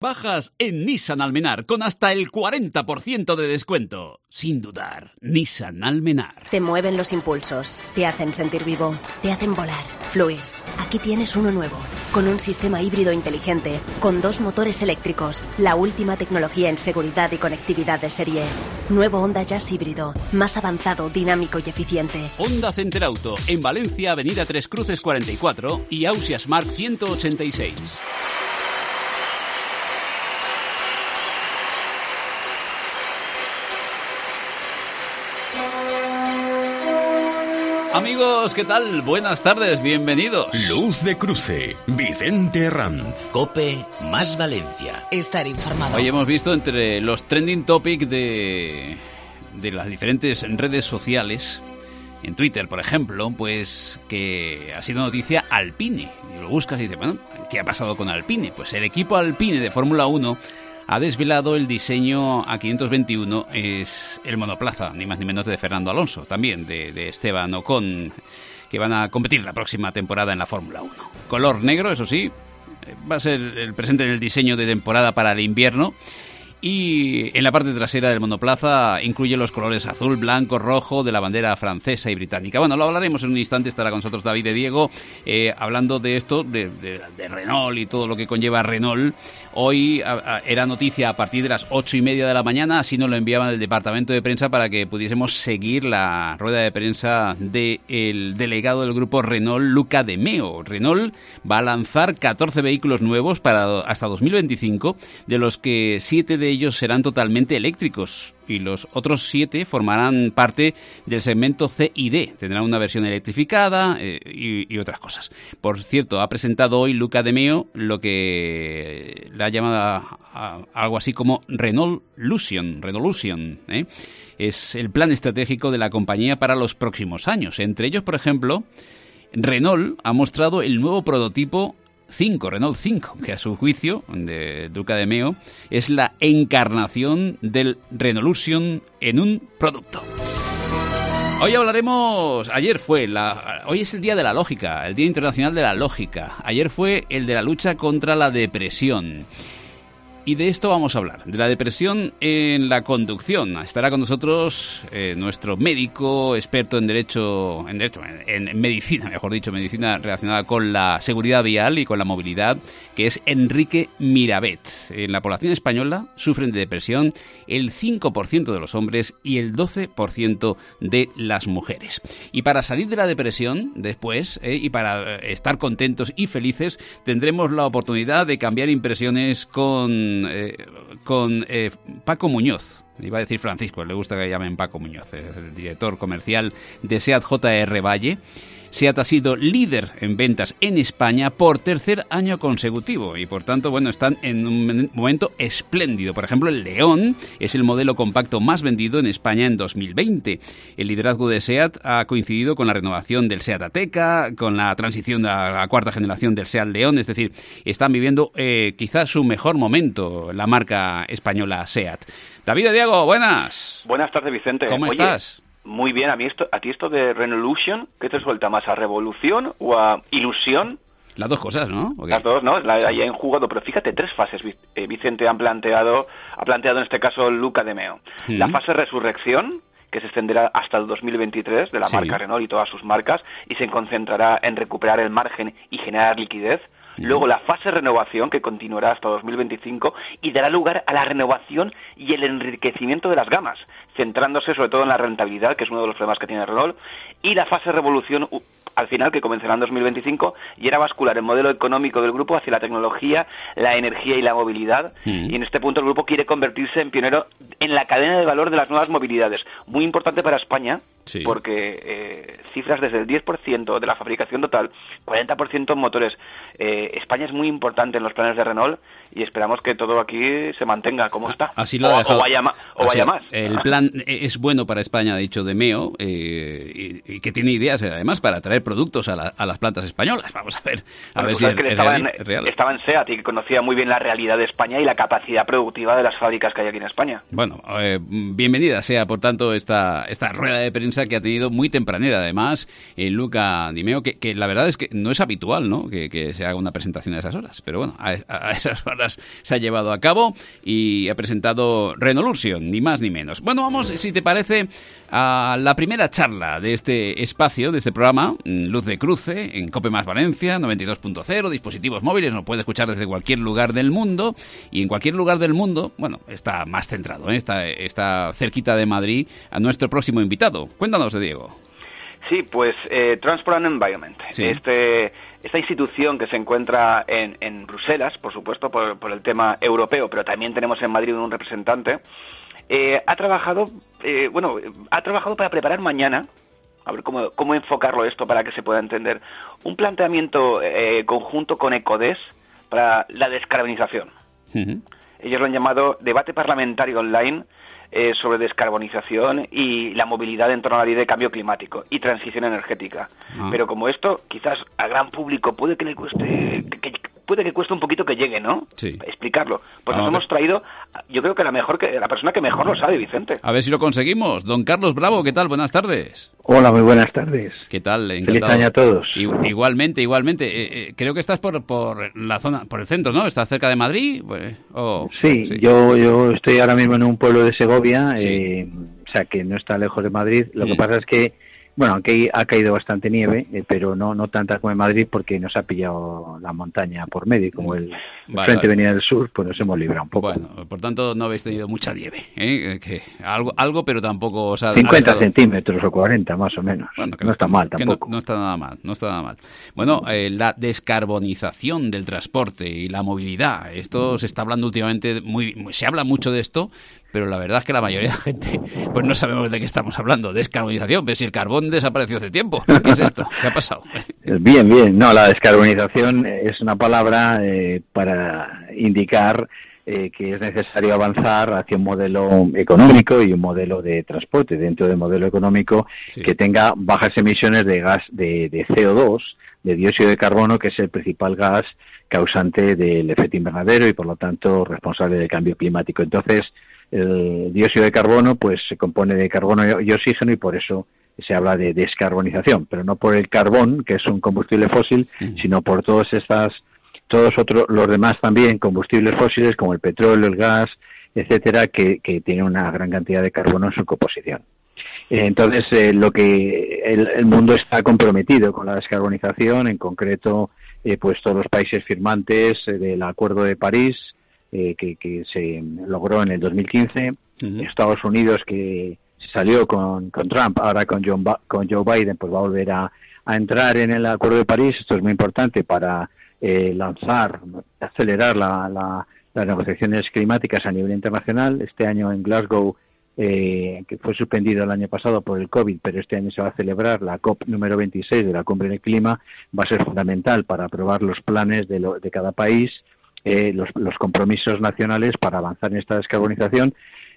Bajas en Nissan Almenar con hasta el 40% de descuento. Sin dudar, Nissan Almenar. Te mueven los impulsos, te hacen sentir vivo, te hacen volar, fluir. Aquí tienes uno nuevo, con un sistema híbrido inteligente, con 2 motores eléctricos, la última tecnología en seguridad y conectividad de serie. Nuevo Honda Jazz híbrido, más avanzado, dinámico y eficiente. Honda Center Auto, en Valencia, Avenida Tres Cruces 44 y Ausia Smart 186. Amigos, ¿qué tal? Buenas tardes, bienvenidos. Luz de Cruce, Vicente Ranz. COPE más Valencia. Estar informado. Hoy hemos visto entre los trending topics de las diferentes redes sociales, en Twitter, por ejemplo, pues que ha sido noticia Alpine. Y lo buscas y dices, bueno, ¿qué ha pasado con Alpine? Pues el equipo Alpine de Fórmula 1 ha desvelado el diseño A521, es el monoplaza, ni más ni menos de Fernando Alonso, también de Esteban Ocon, que van a competir la próxima temporada en la Fórmula 1. Color negro, eso sí, va a ser el presente en el diseño de temporada para el invierno. Y en la parte trasera del monoplaza incluye los colores azul, blanco, rojo de la bandera francesa y británica. Bueno, lo hablaremos en un instante, estará con nosotros David de Diego, hablando de esto, de Renault y todo lo que conlleva Renault. Hoy era noticia a partir de las 8:30 de la mañana, así nos lo enviaban del departamento de prensa para que pudiésemos seguir la rueda de prensa del delegado del grupo Renault, Luca de Meo. Renault va a lanzar 14 vehículos nuevos para hasta 2025, de los que 7 de ellos serán totalmente eléctricos y los otros 7 formarán parte del segmento C y D. Tendrán una versión electrificada y otras cosas. Por cierto, ha presentado hoy Luca de Meo lo que le ha llamado algo así como Renaulution. Es el plan estratégico de la compañía para los próximos años. Entre ellos, por ejemplo, Renault ha mostrado el nuevo prototipo Renault 5, que a su juicio, de Luca de Meo, es la encarnación del Renaulution en un producto. Hoy hablaremos, hoy es el Día de la Lógica, el Día Internacional de la Lógica. Ayer fue el de la lucha contra la depresión. Y de esto vamos a hablar, de la depresión en la conducción. Estará con nosotros nuestro médico, experto en medicina, medicina relacionada con la seguridad vial y con la movilidad, que es Enrique Mirabet. En la población española sufren de depresión el 5% de los hombres y el 12% de las mujeres. Y para salir de la depresión después, y para estar contentos y felices, tendremos la oportunidad de cambiar impresiones con Paco Muñoz. Iba a decir Francisco, le gusta que llamen Paco Muñoz, es el director comercial de SEAT JR Valle. SEAT ha sido líder en ventas en España por tercer año consecutivo y por tanto, están en un momento espléndido. Por ejemplo, el León es el modelo compacto más vendido en España en 2020. El liderazgo de SEAT ha coincidido con la renovación del SEAT Ateca, con la transición a la cuarta generación del SEAT León, es decir, están viviendo quizás su mejor momento la marca española SEAT. David de Diego, buenas. Buenas tardes, Vicente. ¿Cómo estás? Muy bien, a ti esto de Renaulution, ¿qué te suelta más? ¿A revolución o a ilusión? Las dos cosas, ¿no? Okay. Las dos, ¿no? Ahí han jugado, pero fíjate, 3 fases, Vicente, ha planteado en este caso Luca de Meo. La fase resurrección, que se extenderá hasta el 2023 de la marca Renault y todas sus marcas, y se concentrará en recuperar el margen y generar liquidez. Luego la fase renovación, que continuará hasta 2025 y dará lugar a la renovación y el enriquecimiento de las gamas, centrándose sobre todo en la rentabilidad, que es uno de los problemas que tiene Renault, y la fase revolución al final, que comenzará en 2025, y era bascular el modelo económico del grupo hacia la tecnología, la energía y la movilidad, y en este punto el grupo quiere convertirse en pionero en la cadena de valor de las nuevas movilidades. Muy importante para España, porque cifras desde el 10% de la fabricación total, 40% en motores. España es muy importante en los planes de Renault y esperamos que todo aquí se mantenga como está. Así lo ha dejado. O vaya más. El plan es bueno para España, ha dicho de Meo, y que tiene ideas además para traer productos a las plantas españolas. Vamos a ver si es real. Estaba en SEAT y que conocía muy bien la realidad de España y la capacidad productiva de las fábricas que hay aquí en España. Bueno, bienvenida sea, por tanto, esta rueda de prensa que ha tenido muy tempranera, además, Luca Di Meo, que la verdad es que no es habitual, ¿no?, que se haga una presentación a esas horas. Pero bueno, a esas horas horas se ha llevado a cabo y ha presentado Renolution, ni más ni menos. Bueno, vamos, si te parece, a la primera charla de este espacio, de este programa, Luz de Cruce, en COPE más Valencia, 92.0, dispositivos móviles, nos puede escuchar desde cualquier lugar del mundo, y en cualquier lugar del mundo, bueno, está más centrado, está cerquita de Madrid, a nuestro próximo invitado. Cuéntanos, Diego. Sí, pues Transport and Environment, sí. Esta institución que se encuentra en Bruselas, por supuesto, por el tema europeo, pero también tenemos en Madrid un representante, ha trabajado para preparar mañana, a ver cómo enfocarlo esto para que se pueda entender, un planteamiento conjunto con ECODES para la descarbonización. Uh-huh. Ellos lo han llamado debate parlamentario online sobre descarbonización y la movilidad en torno a la ley de cambio climático y transición energética. Pero como esto, quizás al gran público puede que le cueste, puede que cueste un poquito que llegue, ¿no? Sí. Explicarlo. Pues nos hemos traído, yo creo que la persona que mejor lo sabe, Vicente. A ver si lo conseguimos. Don Carlos Bravo, ¿qué tal? Buenas tardes. Hola, muy buenas tardes. ¿Qué tal? Encantado. Feliz año a todos. Igualmente. Creo que estás por la zona, por el centro, ¿no? ¿Estás cerca de Madrid? Sí, yo estoy ahora mismo en un pueblo de Segovia, sí. O sea que no está lejos de Madrid. Lo que pasa es que, bueno, aquí ha caído bastante nieve, pero no tanta como en Madrid, porque nos ha pillado la montaña por medio, y como el frente venía del sur, pues nos hemos librado un poco. Bueno, por tanto no habéis tenido mucha nieve, que algo, pero tampoco os ha 50 centímetros o 40 más o menos. Bueno, no está mal tampoco. No está nada mal. Bueno, la descarbonización del transporte y la movilidad, esto se está hablando últimamente, se habla mucho de esto, pero la verdad es que la mayoría de la gente pues no sabemos de qué estamos hablando. Descarbonización, pero si el carbón desapareció hace tiempo. ¿Qué es esto? ¿Qué ha pasado? Bien. No, la descarbonización es una palabra para indicar que es necesario avanzar hacia un modelo económico y un modelo de transporte. Dentro del modelo económico, sí, que tenga bajas emisiones de gas de CO2, de dióxido de carbono, que es el principal gas causante del efecto invernadero y por lo tanto responsable del cambio climático. Entonces, el dióxido de carbono pues se compone de carbono y oxígeno, y por eso se habla de descarbonización, pero no por el carbón, que es un combustible fósil, sino por todos los demás también combustibles fósiles, como el petróleo, el gas, etcétera, que tienen una gran cantidad de carbono en su composición. Entonces, el mundo está comprometido con la descarbonización, en concreto, pues todos los países firmantes del Acuerdo de París, que se logró en el 2015, Estados Unidos, que salió con Trump, ahora con Joe Biden, pues va a volver a entrar en el Acuerdo de París. Esto es muy importante para acelerar las negociaciones climáticas a nivel internacional. Este año en Glasgow, que fue suspendido el año pasado por el COVID, pero este año se va a celebrar la COP número 26 de la Cumbre del Clima, va a ser fundamental para aprobar los planes de cada país, los compromisos nacionales para avanzar en esta descarbonización,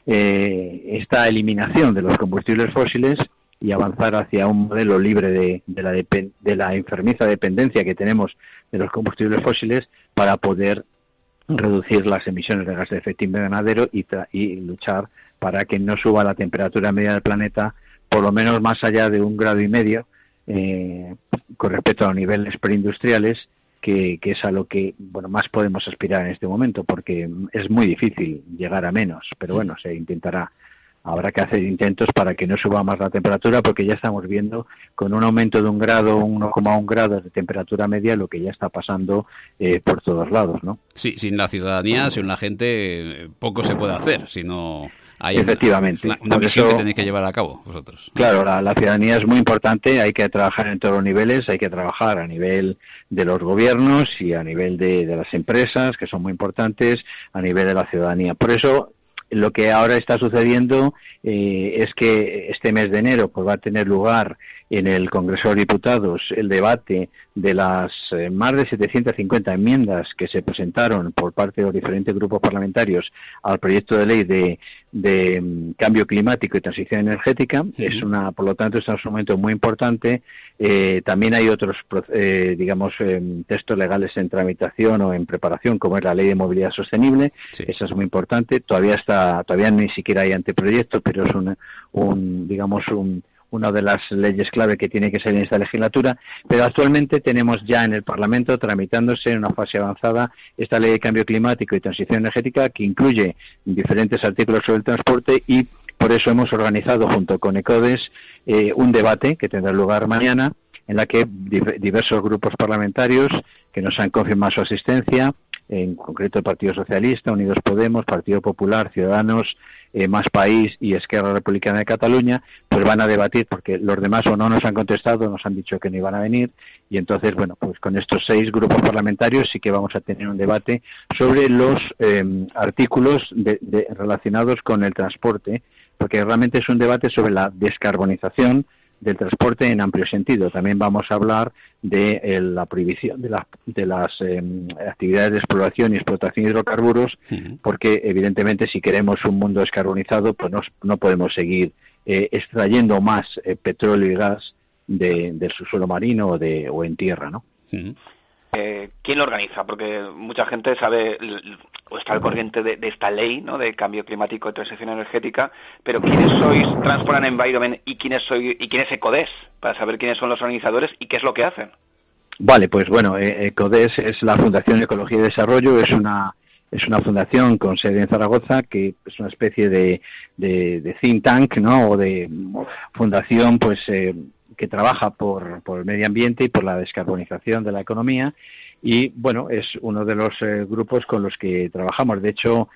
esta eliminación de los combustibles fósiles y avanzar hacia un modelo libre de la enfermiza dependencia que tenemos de los combustibles fósiles, para poder reducir las emisiones de gas de efecto invernadero y luchar para que no suba la temperatura media del planeta por lo menos más allá de 1,5 grados con respecto a los niveles preindustriales, que es a lo que más podemos aspirar en este momento, porque es muy difícil llegar a menos, pero bueno, se intentará. Habrá que hacer intentos para que no suba más la temperatura, porque ya estamos viendo con un aumento de 1 grado, 1,1 grados de temperatura media, lo que ya está pasando por todos lados, ¿no? Sí, sin la ciudadanía, sin la gente, poco se puede hacer, si no hay efectivamente una misión que tenéis que llevar a cabo vosotros. Claro, la ciudadanía es muy importante, hay que trabajar en todos los niveles, hay que trabajar a nivel de los gobiernos y a nivel de las empresas, que son muy importantes, a nivel de la ciudadanía. Por eso, lo que ahora está sucediendo es que este mes de enero pues va a tener lugar en el Congreso de Diputados el debate de las más de 750 enmiendas que se presentaron por parte de los diferentes grupos parlamentarios al proyecto de ley de cambio climático y transición energética. Por lo tanto, es un momento muy importante. También hay otros, textos legales en tramitación o en preparación, como es la Ley de Movilidad Sostenible. Sí. Esa es muy importante. Todavía ni siquiera hay anteproyecto, pero es un una de las leyes clave que tiene que ser en esta legislatura, pero actualmente tenemos ya en el Parlamento tramitándose en una fase avanzada esta ley de cambio climático y transición energética, que incluye diferentes artículos sobre el transporte, y por eso hemos organizado junto con ECODES un debate que tendrá lugar mañana, en la que diversos grupos parlamentarios que nos han confirmado su asistencia, en concreto el Partido Socialista, Unidos Podemos, Partido Popular, Ciudadanos, Más País y Esquerra Republicana de Cataluña, pues van a debatir, porque los demás o no nos han contestado, nos han dicho que no iban a venir, y entonces, bueno, pues con estos 6 grupos parlamentarios sí que vamos a tener un debate sobre los artículos relacionados con el transporte, porque realmente es un debate sobre la descarbonización del transporte en amplio sentido. También vamos a hablar de la prohibición de las actividades de exploración y explotación de hidrocarburos, porque evidentemente si queremos un mundo descarbonizado, pues no podemos seguir extrayendo más petróleo y gas del subsuelo marino o en tierra, ¿no? ¿Quién lo organiza? Porque mucha gente sabe o está al corriente de esta ley, ¿no?, de cambio climático y transición energética, pero ¿quiénes sois Transport and Environment y quién es ECODES? Para saber quiénes son los organizadores y qué es lo que hacen. Vale, pues bueno, ECODES es la Fundación Ecología y Desarrollo, es una fundación con sede en Zaragoza, que es una especie de think tank, ¿no?, o de fundación, pues que trabaja por el medio ambiente y por la descarbonización de la economía, y bueno, es uno de los grupos con los que trabajamos. De hecho,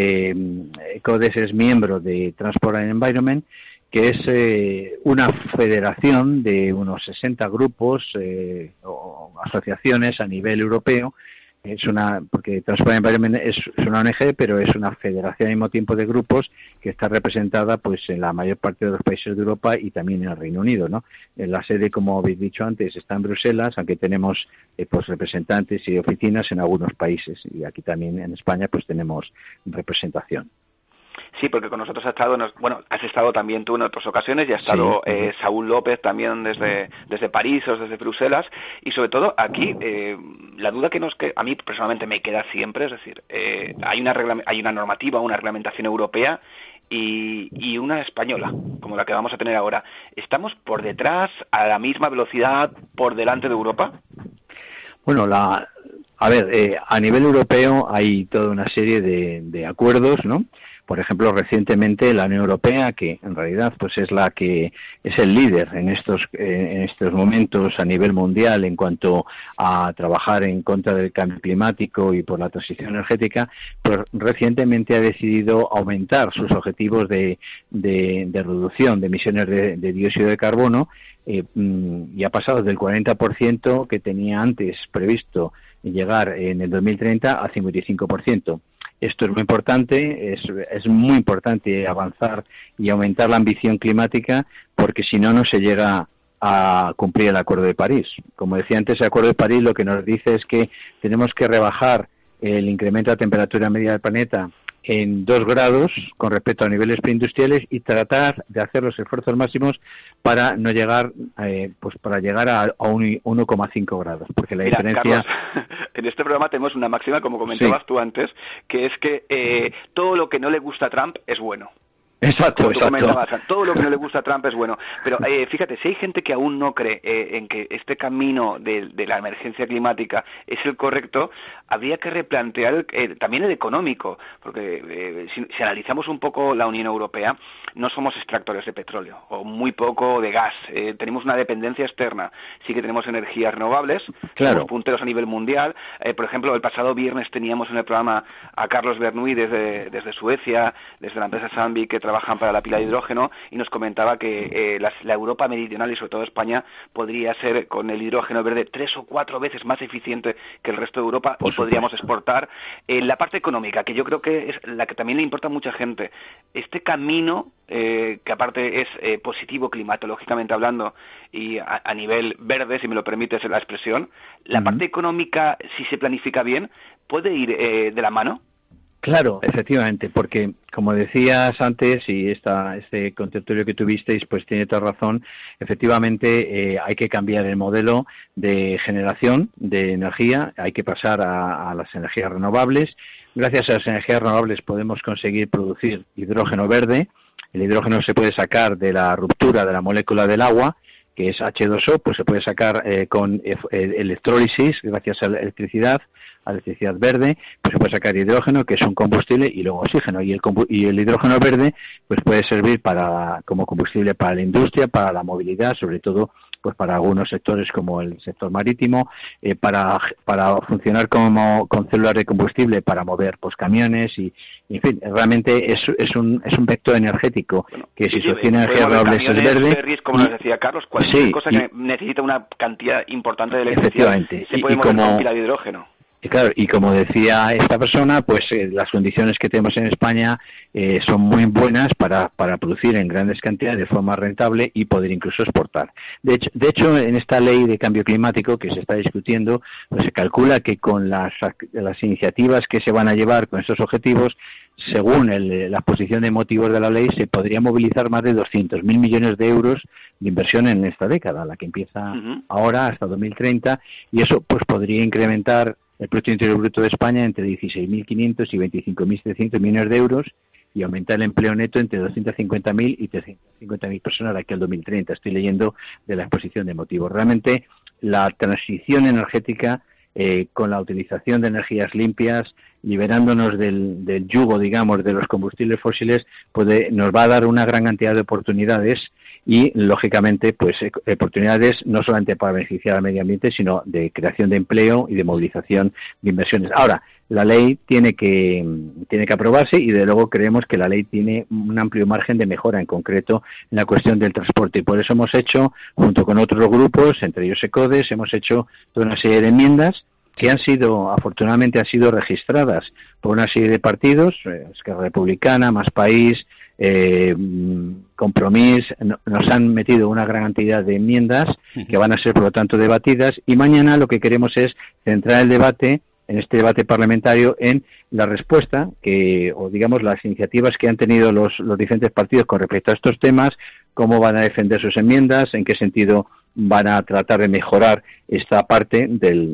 ECODES es miembro de Transport and Environment, que es una federación de unos 60 grupos o asociaciones a nivel europeo. Porque Transport and Environment es una ONG, pero es una federación al mismo tiempo de grupos que está representada pues en la mayor parte de los países de Europa y también en el Reino Unido, ¿no? La sede, como habéis dicho antes, está en Bruselas, aunque tenemos pues representantes y oficinas en algunos países, y aquí también en España pues tenemos representación. Sí, porque con nosotros has estado también tú en otras ocasiones, y ha estado Saúl López también desde París o desde Bruselas, y sobre todo aquí la duda que a mí personalmente me queda siempre, es decir, hay una normativa, una reglamentación europea y una española, como la que vamos a tener ahora. ¿Estamos por detrás, a la misma velocidad, por delante de Europa? Bueno, a nivel europeo hay toda una serie de acuerdos, ¿no? Por ejemplo, recientemente la Unión Europea, que en realidad pues es la que es el líder en estos momentos a nivel mundial en cuanto a trabajar en contra del cambio climático y por la transición energética, pues recientemente ha decidido aumentar sus objetivos de reducción de emisiones de dióxido de carbono, y ha pasado del 40% que tenía antes previsto llegar en el 2030 a 55%. Esto es muy importante, es muy importante avanzar y aumentar la ambición climática, porque si no, no se llega a cumplir el Acuerdo de París. Como decía antes, el Acuerdo de París lo que nos dice es que tenemos que rebajar el incremento de la temperatura media del planeta en 2 grados con respecto a niveles preindustriales y tratar de hacer los esfuerzos máximos para no llegar para llegar a 1,5 grados, porque la diferencia... Carlos, en este programa tenemos una máxima, como comentabas tú antes, que es que todo lo que no le gusta a Trump es bueno. Exacto. Todo lo que no le gusta a Trump es bueno. Pero fíjate, si hay gente que aún no cree en que este camino de la emergencia climática es el correcto, habría que replantear también el económico, porque si analizamos un poco la Unión Europea, no somos extractores de petróleo, o muy poco de gas. Tenemos una dependencia externa. Sí que tenemos energías renovables, claro. Somos punteros a nivel mundial. Por ejemplo, el pasado viernes teníamos en el programa a Carlos Bernoulli desde Suecia, desde la empresa Sandvik, que trabajan para la pila de hidrógeno, y nos comentaba que la Europa meridional y sobre todo España podría ser con el hidrógeno verde 3 o 4 veces más eficiente que el resto de Europa, y podríamos exportar. La parte económica, que yo creo que es la que también le importa a mucha gente, este camino que aparte es positivo climatológicamente hablando y a nivel verde, si me lo permites la expresión, la parte económica, si se planifica bien, puede ir de la mano. Claro, efectivamente, porque como decías antes, y este contertulio que tuvisteis, pues tiene toda razón, efectivamente hay que cambiar el modelo de generación de energía, hay que pasar a las energías renovables. Gracias a las energías renovables podemos conseguir producir hidrógeno verde, El hidrógeno se puede sacar de la ruptura de la molécula del agua, que es H2O, pues se puede sacar con electrólisis, gracias a la electricidad verde, pues se puede sacar hidrógeno, que es un combustible, y luego oxígeno. Y el hidrógeno verde pues puede servir como combustible para la industria, para la movilidad, sobre todo pues para algunos sectores como el sector marítimo, para funcionar con células de combustible para mover pues camiones y en fin, realmente es un vector energético que si se obtiene energías renovables es verde. Ferries, como nos decía Carlos, cualquier cosa que necesita una cantidad importante de electricidad se puede mover con pila de hidrógeno. Y claro, y como decía esta persona, pues las condiciones que tenemos en España son muy buenas para producir en grandes cantidades de forma rentable y poder incluso exportar. De hecho, en esta ley de cambio climático que se está discutiendo, pues se calcula que con las iniciativas que se van a llevar con estos objetivos, según la exposición de motivos de la ley, se podría movilizar más de 200.000 millones de euros de inversión en esta década, la que empieza ahora hasta 2030, y eso pues podría incrementar el Producto Interior Bruto de España entre 16.500 y 25.700 millones de euros y aumentar el empleo neto entre 250.000 y 350.000 personas de aquí al 2030. Estoy leyendo de la exposición de motivos. Realmente la transición energética con la utilización de energías limpias, liberándonos del yugo, digamos, de los combustibles fósiles, nos va a dar una gran cantidad de oportunidades y, lógicamente, pues oportunidades no solamente para beneficiar al medio ambiente, sino de creación de empleo y de movilización de inversiones. Ahora, la ley tiene que aprobarse y, de luego, creemos que la ley tiene un amplio margen de mejora, en concreto en la cuestión del transporte. Y por eso hemos hecho, junto con otros grupos, entre ellos ECODES, hemos hecho toda una serie de enmiendas que afortunadamente han sido registradas por una serie de partidos, Esquerra Republicana, Más País, Compromís, nos han metido una gran cantidad de enmiendas que van a ser, por lo tanto, debatidas, y mañana lo que queremos es centrar el debate, en este debate parlamentario, en la respuesta o digamos las iniciativas que han tenido los diferentes partidos con respecto a estos temas, cómo van a defender sus enmiendas, en qué sentido van a tratar de mejorar esta parte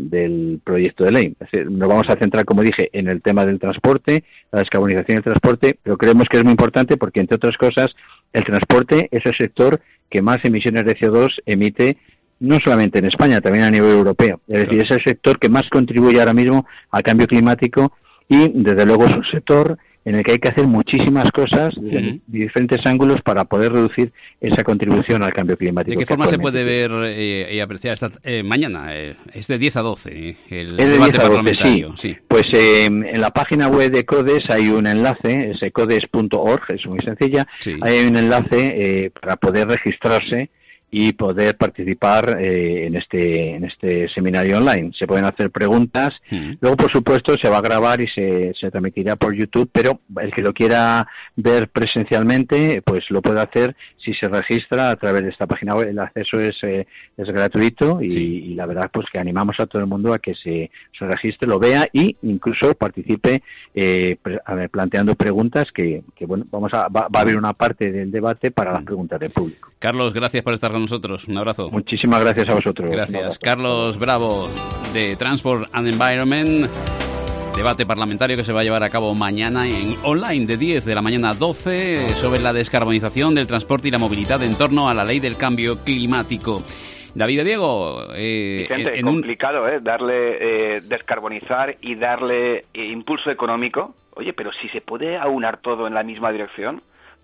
del proyecto de ley. Es decir, nos vamos a centrar, como dije, en el tema del transporte, la descarbonización del transporte, pero creemos que es muy importante porque, entre otras cosas, el transporte es el sector que más emisiones de CO2 emite, no solamente en España, también a nivel europeo. Es decir, es el sector que más contribuye ahora mismo al cambio climático y, desde luego, es un sector en el que hay que hacer muchísimas cosas de diferentes ángulos para poder reducir esa contribución al cambio climático. ¿De qué forma se puede ver y apreciar mañana? Es de 10 a 12 el debate parlamentario. Sí. Pues en la página web de ECODES hay un enlace, es ecodes.org, es muy sencilla. Sí. Hay un enlace para poder registrarse y poder participar en este seminario online. Se pueden hacer preguntas. Luego, por supuesto, se va a grabar y se transmitirá por YouTube, pero el que lo quiera ver presencialmente, pues lo puede hacer si se registra a través de esta página web. El acceso es gratuito y la verdad pues que animamos a todo el mundo a que se registre, lo vea e incluso participe planteando preguntas que bueno, va a haber una parte del debate para las preguntas del público. Carlos, gracias por estar con nosotros. Un abrazo. Muchísimas gracias a vosotros. Gracias. Carlos Bravo, de Transport and Environment. Debate parlamentario que se va a llevar a cabo mañana en online de 10 de la mañana a 12 sobre la descarbonización del transporte y la movilidad en torno a la ley del cambio climático. David Diego, Vicente, complicado, darle descarbonizar y darle impulso económico. Oye, pero si se puede aunar todo en la misma dirección,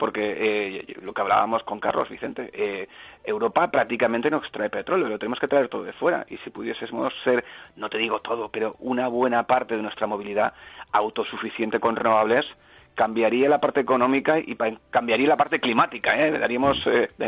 porque lo que hablábamos con Carlos, Vicente, Europa prácticamente no extrae petróleo, lo tenemos que traer todo de fuera, y si pudiésemos ser, no te digo todo, pero una buena parte de nuestra movilidad autosuficiente con renovables, cambiaría la parte económica y cambiaría la parte climática, daríamos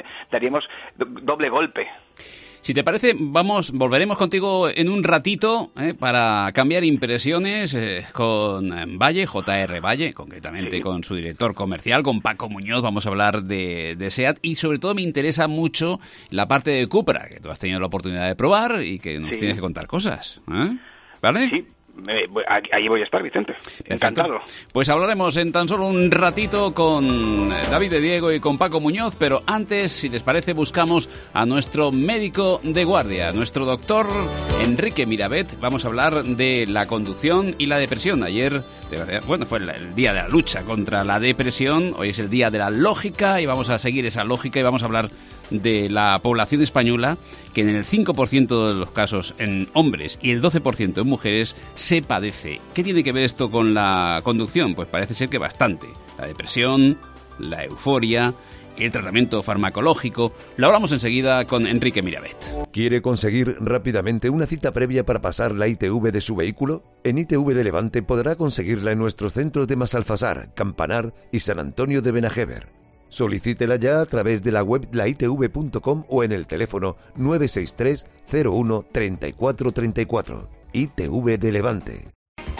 doble golpe. Si te parece, volveremos contigo en un ratito para cambiar impresiones con Valle, J.R. Valle, concretamente con su director comercial, con Paco Muñoz. Vamos a hablar de SEAT y sobre todo me interesa mucho la parte de Cupra, que tú has tenido la oportunidad de probar y que nos tienes que contar cosas. ¿Vale? Sí. ahí voy a estar, Vicente. Encantado. Pues hablaremos en tan solo un ratito con David de Diego y con Paco Muñoz, pero antes, si les parece, buscamos a nuestro médico de guardia, nuestro doctor Enrique Mirabet. Vamos a hablar de la conducción y la depresión. Ayer, fue el día de la lucha contra la depresión, hoy es el día de la lógica y vamos a seguir esa lógica y vamos a hablar de la población española, que en el 5% de los casos en hombres y el 12% en mujeres se padece. ¿Qué tiene que ver esto con la conducción? Pues parece ser que bastante. La depresión, la euforia, el tratamiento farmacológico. Lo hablamos enseguida con Enrique Mirabet. ¿Quiere conseguir rápidamente una cita previa para pasar la ITV de su vehículo? En ITV de Levante podrá conseguirla en nuestros centros de Masalfasar, Campanar y San Antonio de Benajever. Solicítela ya a través de la web laitv.com o en el teléfono 963 01 34 34. ITV de Levante.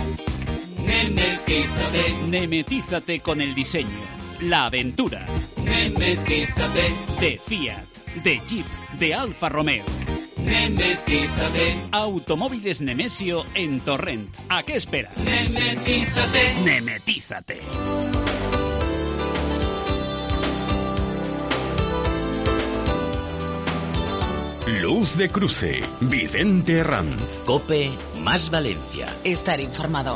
Nemetízate con el diseño, la aventura. Nemetízate de Fiat, de Jeep, de Alfa Romeo. Nemetízate. Automóviles Nemesio en Torrent. ¿A qué esperas? Nemetízate. Nemetízate. Luz de Cruce, Vicente Ranz. COPE más Valencia. Estar informado.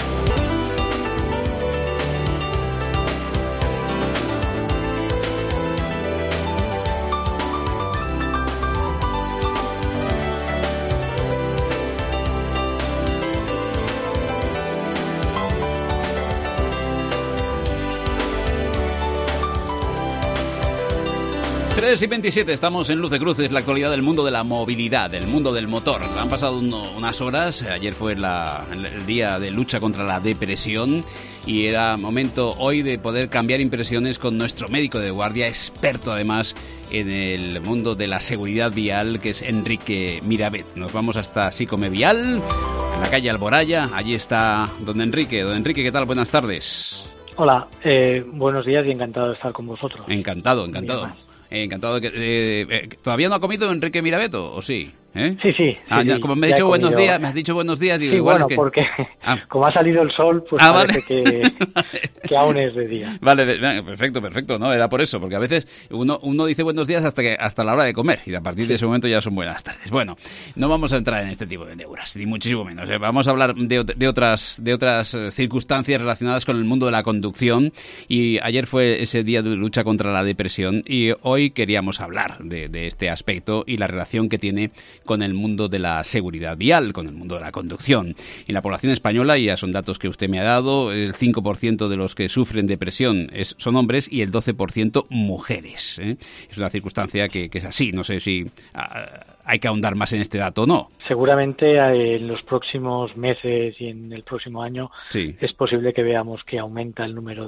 Y 27, estamos en Luz de Cruces, la actualidad del mundo de la movilidad, del mundo del motor. Han pasado unas horas, ayer fue el día de lucha contra la depresión y era momento hoy de poder cambiar impresiones con nuestro médico de guardia, experto además en el mundo de la seguridad vial, que es Enrique Mirabet. Nos vamos hasta Sicome Vial, en la calle Alboraya. Allí está don Enrique. Don Enrique, ¿qué tal? Buenas tardes. Hola, buenos días y encantado de estar con vosotros. Encantado. Encantado de que... ¿Todavía no ha comido Enrique Mirabet o sí? Sí. Como me has dicho buenos días, digo, sí, igual bueno, es que... porque como ha salido el sol, pues parece vale. que aún es de día. Vale, perfecto, no, era por eso, porque a veces uno dice buenos días hasta la hora de comer, y a partir de ese momento ya son buenas tardes. Bueno, no vamos a entrar en este tipo de neuras, ni muchísimo menos. Vamos a hablar de otras circunstancias relacionadas con el mundo de la conducción, y ayer fue ese día de lucha contra la depresión, y hoy queríamos hablar de este aspecto y la relación que tiene con el mundo de la seguridad vial, con el mundo de la conducción. En la población española, y ya son datos que usted me ha dado, el 5% de los que sufren depresión son hombres y el 12% mujeres. Es una circunstancia que es así. No sé si hay que ahondar más en este dato o no. Seguramente en los próximos meses y en el próximo año es posible que veamos que aumenta el número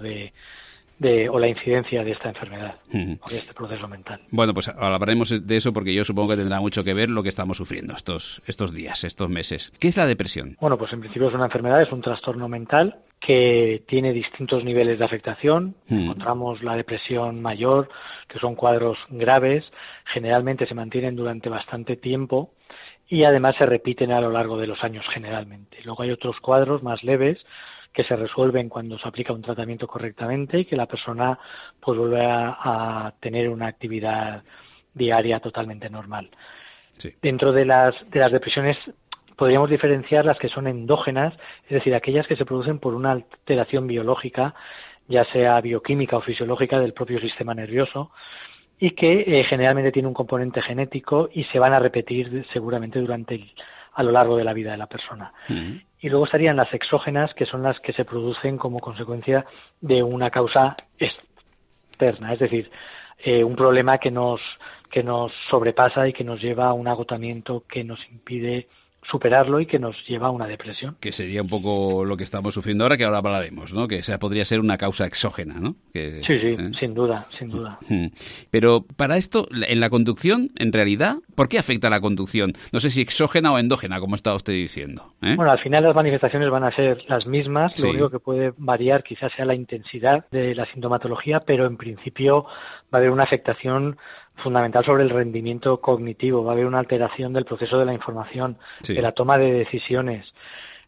o la incidencia de esta enfermedad o de este proceso mental. Bueno, pues hablaremos de eso porque yo supongo que tendrá mucho que ver lo que estamos sufriendo estos días, estos meses. ¿Qué es la depresión? Bueno, pues en principio es una enfermedad, es un trastorno mental que tiene distintos niveles de afectación. Encontramos la depresión mayor, que son cuadros graves, generalmente se mantienen durante bastante tiempo y además se repiten a lo largo de los años generalmente. Luego hay otros cuadros más leves que se resuelven cuando se aplica un tratamiento correctamente y que la persona pues vuelve a tener una actividad diaria totalmente normal. Sí. Dentro de las depresiones podríamos diferenciar las que son endógenas, es decir, aquellas que se producen por una alteración biológica, ya sea bioquímica o fisiológica del propio sistema nervioso, y que generalmente tiene un componente genético y se van a repetir seguramente a lo largo de la vida de la persona. Y luego estarían las exógenas, que son las que se producen como consecuencia de una causa externa, es decir, un problema que nos sobrepasa y que nos lleva a un agotamiento que nos impide superarlo y que nos lleva a una depresión. Que sería un poco lo que estamos sufriendo ahora, que ahora hablaremos, ¿no? Que esa podría ser una causa exógena, ¿no? Sí, sin duda. Pero para esto, en la conducción, en realidad, ¿por qué afecta la conducción? No sé si exógena o endógena, como estaba usted diciendo. Bueno, al final las manifestaciones van a ser las mismas, lo único que puede variar quizás sea la intensidad de la sintomatología, pero en principio va a haber una afectación fundamental sobre el rendimiento cognitivo, va a haber una alteración del proceso de la información, de la toma de decisiones.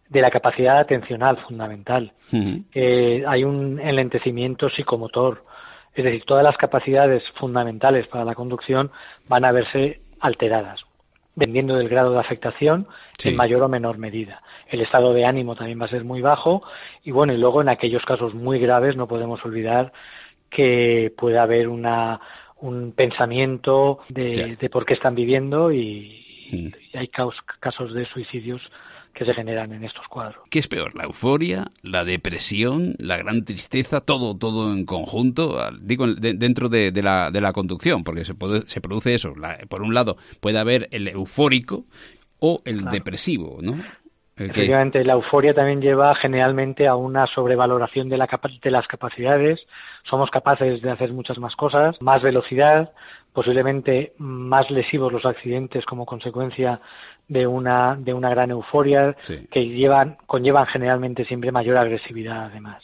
de la capacidad atencional fundamental. Hay un enlentecimiento psicomotor, es decir, todas las capacidades fundamentales para la conducción van a verse alteradas, dependiendo del grado de afectación, en mayor o menor medida. El estado de ánimo también va a ser muy bajo y bueno, y luego en aquellos casos muy graves no podemos olvidar que puede haber un pensamiento de por qué están viviendo y hay casos de suicidios que se generan en estos cuadros. ¿Qué es peor? ¿La euforia, la depresión, la gran tristeza, todo en conjunto? Digo, dentro de la conducción, porque se produce eso. Por un lado, puede haber el eufórico o el depresivo, ¿no? Efectivamente, la euforia también lleva generalmente a una sobrevaloración de las capacidades. Somos capaces de hacer muchas más cosas, más velocidad, posiblemente más lesivos los accidentes como consecuencia de una gran euforia, que conllevan generalmente siempre mayor agresividad además.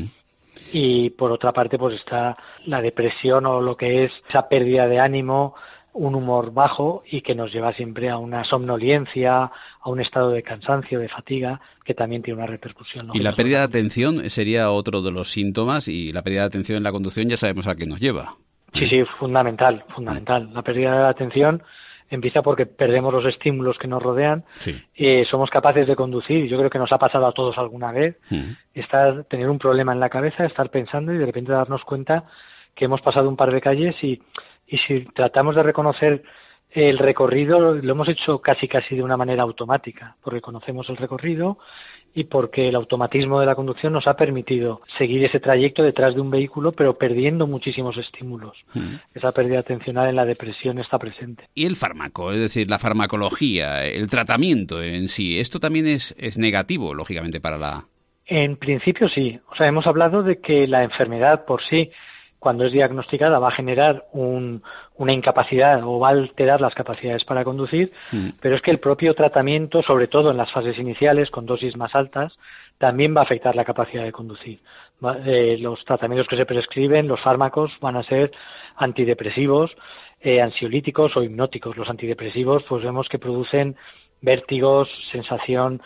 Y por otra parte pues está la depresión o lo que es esa pérdida de ánimo, un humor bajo y que nos lleva siempre a una somnolencia, a un estado de cansancio, de fatiga, que también tiene una repercusión. Y la pérdida de atención sería otro de los síntomas, y la pérdida de atención en la conducción ya sabemos a qué nos lleva. Sí, fundamental. La pérdida de atención empieza porque perdemos los estímulos que nos rodean. Somos capaces de conducir, yo creo que nos ha pasado a todos alguna vez, tener un problema en la cabeza, estar pensando y de repente darnos cuenta que hemos pasado un par de calles y si tratamos de reconocer el recorrido, lo hemos hecho casi de una manera automática, porque conocemos el recorrido y porque el automatismo de la conducción nos ha permitido seguir ese trayecto detrás de un vehículo, pero perdiendo muchísimos estímulos. Esa pérdida atencional en la depresión está presente. Y el fármaco, es decir, la farmacología, el tratamiento en sí, ¿esto también es negativo, lógicamente, para la...? En principio sí. O sea, hemos hablado de que la enfermedad por sí, cuando es diagnosticada, va a generar una incapacidad o va a alterar las capacidades para conducir, pero es que el propio tratamiento, sobre todo en las fases iniciales, con dosis más altas, también va a afectar la capacidad de conducir. Los tratamientos que se prescriben, los fármacos, van a ser antidepresivos, ansiolíticos o hipnóticos. Los antidepresivos, pues vemos que producen vértigos, sensación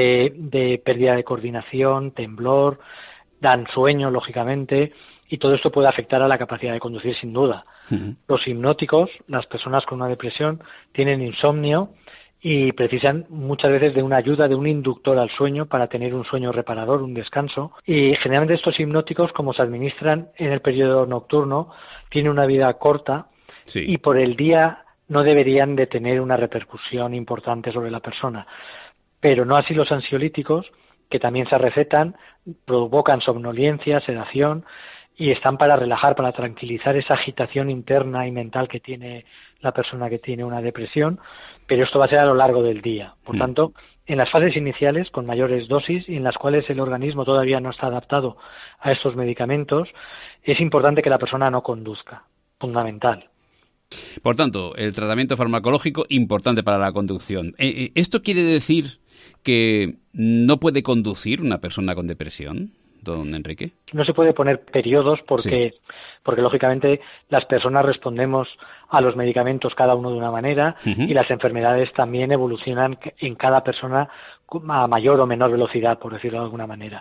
de pérdida de coordinación, temblor, dan sueño, lógicamente, y todo esto puede afectar a la capacidad de conducir sin duda. Los hipnóticos, las personas con una depresión, tienen insomnio y precisan muchas veces de una ayuda, de un inductor al sueño para tener un sueño reparador, un descanso. Y generalmente estos hipnóticos, como se administran en el periodo nocturno, tienen una vida corta y por el día no deberían de tener una repercusión importante sobre la persona. Pero no así los ansiolíticos, que también se recetan, provocan somnolencia, sedación, y están para relajar, para tranquilizar esa agitación interna y mental que tiene la persona que tiene una depresión, pero esto va a ser a lo largo del día. Por tanto, en las fases iniciales, con mayores dosis y en las cuales el organismo todavía no está adaptado a estos medicamentos, es importante que la persona no conduzca, fundamental. Por tanto, el tratamiento farmacológico importante para la conducción. ¿Esto quiere decir que no puede conducir una persona con depresión, don Enrique? No se puede poner periodos porque lógicamente las personas respondemos a los medicamentos cada uno de una manera y las enfermedades también evolucionan en cada persona a mayor o menor velocidad, por decirlo de alguna manera.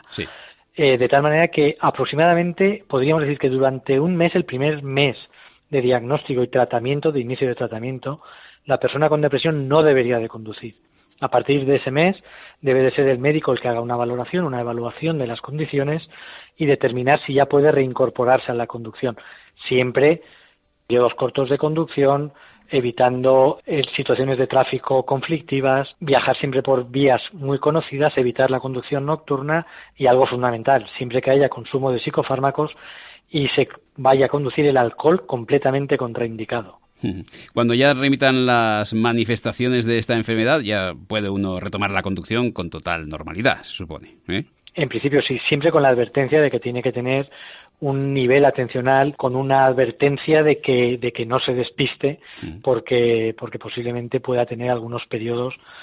De tal manera que aproximadamente podríamos decir que durante un mes, el primer mes de diagnóstico y tratamiento, de inicio de tratamiento, la persona con depresión no debería de conducir. A partir de ese mes debe de ser el médico el que haga una valoración, una evaluación de las condiciones y determinar si ya puede reincorporarse a la conducción. Siempre periodos cortos de conducción, evitando situaciones de tráfico conflictivas, viajar siempre por vías muy conocidas, evitar la conducción nocturna y algo fundamental, siempre que haya consumo de psicofármacos y se vaya a conducir el alcohol completamente contraindicado. Cuando ya remitan las manifestaciones de esta enfermedad, ya puede uno retomar la conducción con total normalidad, se supone, ¿eh? En principio sí, siempre con la advertencia de que tiene que tener un nivel atencional, con una advertencia de que no se despiste, porque posiblemente pueda tener algunos periodos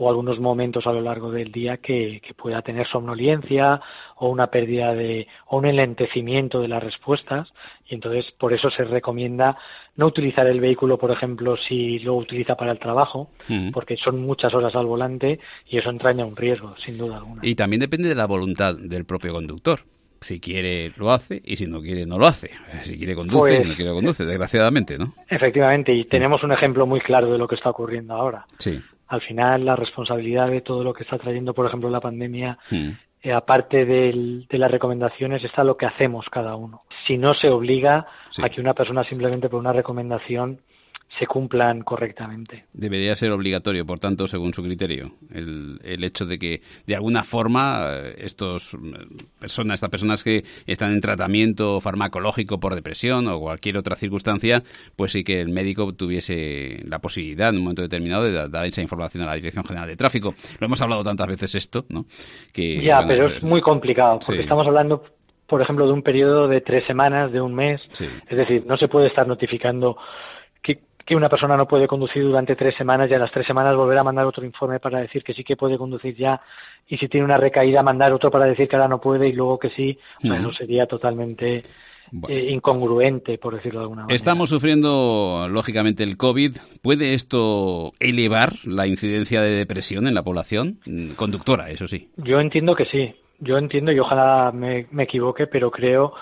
o algunos momentos a lo largo del día que pueda tener somnolencia o una pérdida o un enlentecimiento de las respuestas, y entonces por eso se recomienda no utilizar el vehículo, por ejemplo, si lo utiliza para el trabajo, porque son muchas horas al volante y eso entraña un riesgo, sin duda alguna. Y también depende de la voluntad del propio conductor. Si quiere, lo hace, y si no quiere, no lo hace. Si quiere, conduce, y no quiere, conduce, desgraciadamente, ¿no? Efectivamente, y tenemos un ejemplo muy claro de lo que está ocurriendo ahora. Sí. Al final, la responsabilidad de todo lo que está trayendo, por ejemplo, la pandemia, aparte de las recomendaciones, está lo que hacemos cada uno. Si no se obliga a que una persona simplemente por una recomendación se cumplan correctamente. Debería ser obligatorio, por tanto, según su criterio, el hecho de que, de alguna forma, estas personas que están en tratamiento farmacológico por depresión o cualquier otra circunstancia, pues sí que el médico tuviese la posibilidad, en un momento determinado, de dar esa información a la Dirección General de Tráfico. Lo hemos hablado tantas veces esto, ¿no? Que, ya, pero es muy complicado, porque estamos hablando, por ejemplo, de un periodo de 3 semanas, de un mes. Sí. Es decir, no se puede estar notificando que una persona no puede conducir durante 3 semanas y a las 3 semanas volver a mandar otro informe para decir que sí que puede conducir ya, y si tiene una recaída mandar otro para decir que ahora no puede y luego que sí. Eso sería totalmente incongruente, por decirlo de alguna manera. Estamos sufriendo, lógicamente, el COVID. ¿Puede esto elevar la incidencia de depresión en la población conductora, eso sí? Yo entiendo que sí. Yo entiendo, y ojalá me equivoque, pero creo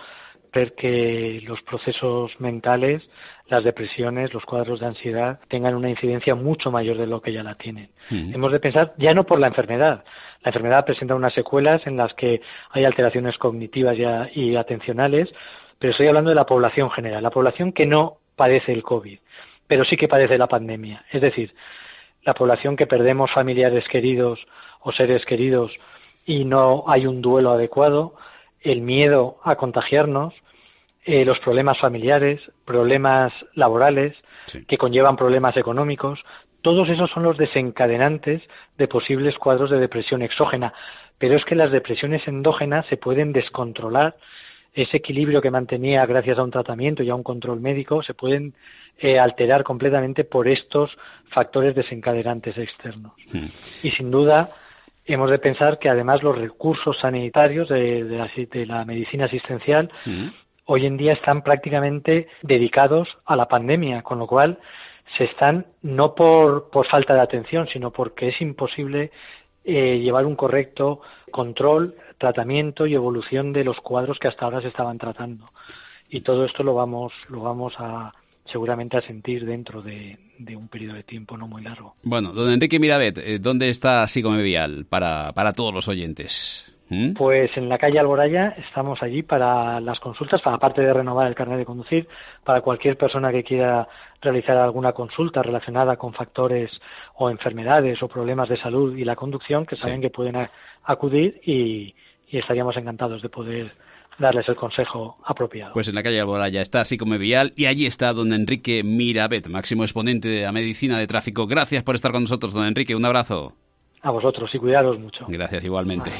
que los procesos mentales, las depresiones, los cuadros de ansiedad tengan una incidencia mucho mayor de lo que ya la tienen. Hemos de pensar, ya no por la enfermedad. La enfermedad presenta unas secuelas en las que hay alteraciones cognitivas y atencionales, pero estoy hablando de la población general, la población que no padece el COVID, pero sí que padece la pandemia. Es decir, la población que perdemos familiares queridos o seres queridos y no hay un duelo adecuado, el miedo a contagiarnos, los problemas familiares, problemas laborales, que conllevan problemas económicos, todos esos son los desencadenantes de posibles cuadros de depresión exógena. Pero es que las depresiones endógenas se pueden descontrolar, ese equilibrio que mantenía gracias a un tratamiento y a un control médico se pueden alterar completamente por estos factores desencadenantes externos. Y sin duda hemos de pensar que además los recursos sanitarios de la medicina asistencial hoy en día están prácticamente dedicados a la pandemia, con lo cual se están, no por falta de atención, sino porque es imposible llevar un correcto control, tratamiento y evolución de los cuadros que hasta ahora se estaban tratando. Y todo esto lo vamos a seguramente a sentir dentro de un periodo de tiempo no muy largo. Bueno, don Enrique Mirabet, ¿dónde está Psícome Vial para todos los oyentes? Pues en la calle Alboraya estamos allí para las consultas, para aparte de renovar el carnet de conducir, para cualquier persona que quiera realizar alguna consulta relacionada con factores o enfermedades o problemas de salud y la conducción, que saben que pueden acudir y estaríamos encantados de poder darles el consejo apropiado. Pues en la calle Alboraya está Psícome Vial y allí está don Enrique Mirabet, máximo exponente de la medicina de tráfico. Gracias por estar con nosotros, don Enrique. Un abrazo. A vosotros y cuidaros mucho. Gracias, igualmente.